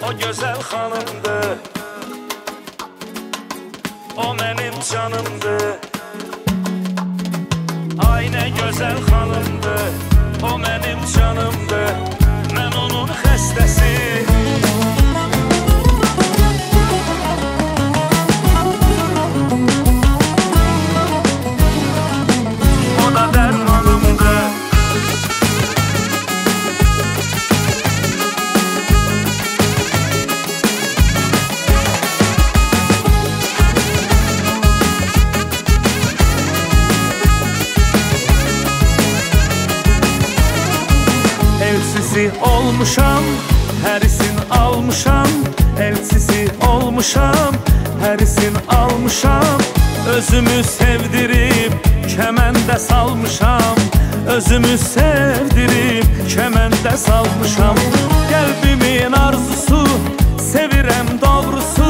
o gözəl xanımdır, o mənim canımdır. Ay nə gözəl xanımdır, o mənim canımdır, mən onun xəstəsi. O da dərmanımdır. Elçisi olmuşam, hərisin almışam. Elçisi olmuşam, hərisin almışam. Özümü sevdirib, kəməndə salmışam. Özümü sevdirib, kəməndə salmışam. Qəlbimin arzusu, sevirəm doğrusu.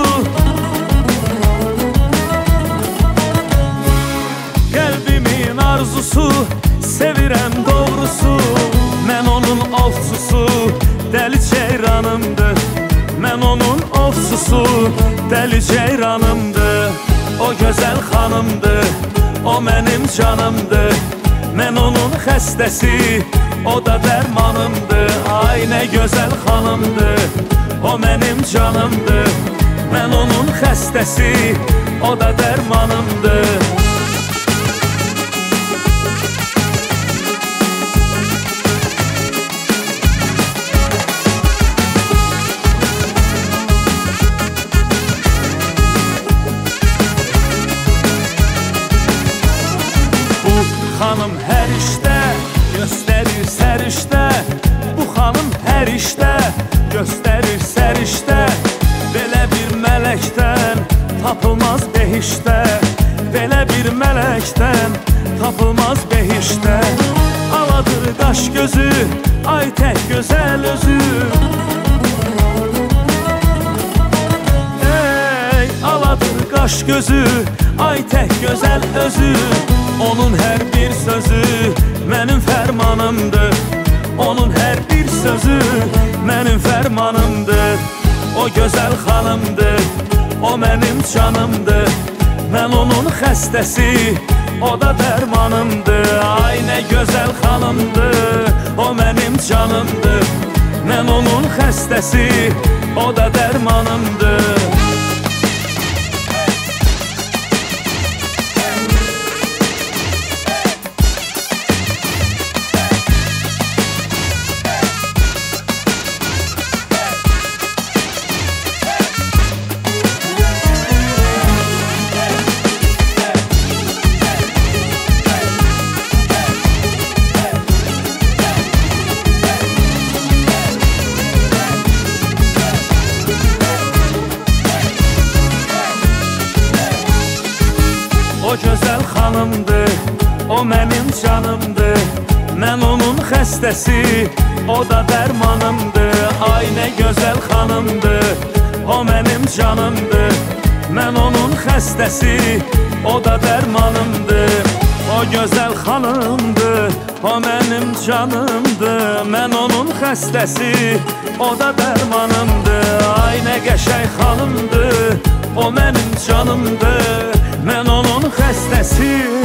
Qəlbimin arzusu, sevirəm doğrusu. Mən onun ovçusu, dəli ceyranımdır. Mən onun ovçusu, dəli ceyranımdır. O gözəl xanımdır, o mənim canımdır. Mən onun xəstəsi, o da dərmanımdır. Ay nə gözəl xanımdır, o mənim canımdır. Mən onun xəstəsi, o da dərmanımdır. Xanım hər işdə göstərir sərişdə. Bu xanım hər işdə göstərir sərişdə. Belə bir mələkdən tapılmaz behişdə. Belə bir mələkdən tapılmaz behişdə. Aladır qaş gözü, ay tək gözəl özü. Ey, aladır qaş gözü, ay tək gözəl özü. Onun hər bir sözü mənim fərmanımdır. Onun hər bir sözü mənim fərmanımdır. O gözəl xanımdır, o mənim canımdır. Mən onun xəstəsi, o da dərmanımdır. Ay nə gözəl xanımdır, o mənim canımdır. Mən onun xəstəsi, o da dərmanımdır. O gözəl xanımdır, o mənim canımdır. Mən onun xəstəsi, o da dərmanımdır. Ay nə gözəl xanımdır, o mənim canımdır. Mən onun xəstəsi, o da dərmanımdır. O gözəl xanımdır, o mənim canımdır. Mən onun xəstəsi, o da dərmanımdır. Ay nə qəşəng xanımdır, o mənim canımdır. Mən onun xəstəsi,